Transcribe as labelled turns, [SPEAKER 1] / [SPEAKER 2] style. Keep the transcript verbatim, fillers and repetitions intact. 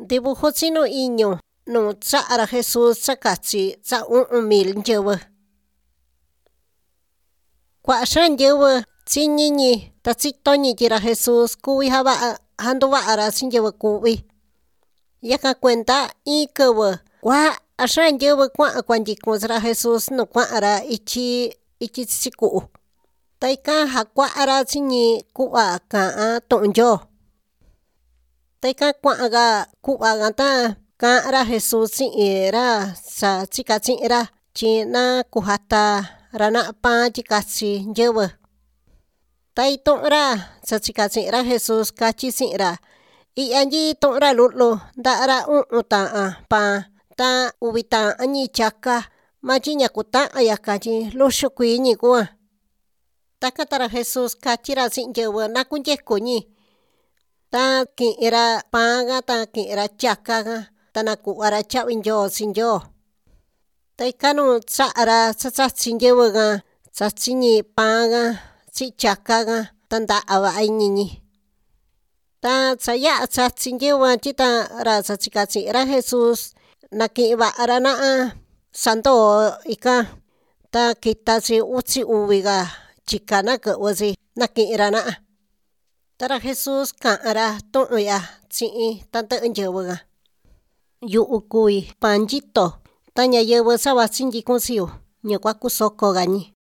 [SPEAKER 1] dibujo chinu iñu nu cha'ra Jesús chakachi cha u'un mil nyɨvɨ. Kua'a xaan nyɨvɨ tsiñiñi ta tsitoñi‑tyi‑ra Jesús kuvi java'a janduva'ara chi nyɨvɨ ku'vi. Yakan kuenda iin kɨvɨ kua'a xaan nyɨvɨ kua'an kuanyikun chi‑ra Jesús nu kua'an‑ra ityi ityi chichi ku'u. Ta ikan jakua'a‑ra chiñi ku'va ka'an tu'un Ndyoo. Ta ikan kua'an‑ka ku'va ta ka'an‑ra Jesús chi'in ra cha chika chi'in‑ra tyi na kujata‑ra na'a paan tyi kachi nyɨvɨ. Ta itu'un‑ra cha chika chi'in‑ra Jesús katyi chi'in‑ra: ¡I'ya nyitu'un‑ra lu'lu nda'a‑ra u'un ta'an paan ta uvi ta'an‑ñi tyaka! Maa tyi ñakuta'an yakan tyi luxu kuii‑ñi kuan. Takan ta ra Jesús katyi‑ra chi'in nyɨvɨ na kundyeku‑ñi. Ta ki'in‑ra paan kan ta ki'in‑ra tyaka kan ta naku'va‑ra tya'vi ndyoo chi Ndyoo. Ta ikan nu cha'a‑ra cha chachi nyɨvɨ kan chachi‑ñi paan kan chi'in tyaka kan ta nda'a va'a iñi‑ñi. Ta cha ya'a chachi nyɨvɨ tyi ta ra cha chika chi'in‑ra Jesús naki'in va'a‑ra na'a sandoo ikan ta kita‑chi uchi uvi‑ka tyika nakɨ'vɨ‑chi naki'in‑ra na'a. Ta ra Jesús ka'an‑ra tu'un ya chi'in tandɨ'ɨ nyɨvɨ kan: ¡Yu'u kuvi paan nyito! Ta ñayɨvɨ cha vachi nyikun chii‑yu ñakuaku soko‑ka‑ñi.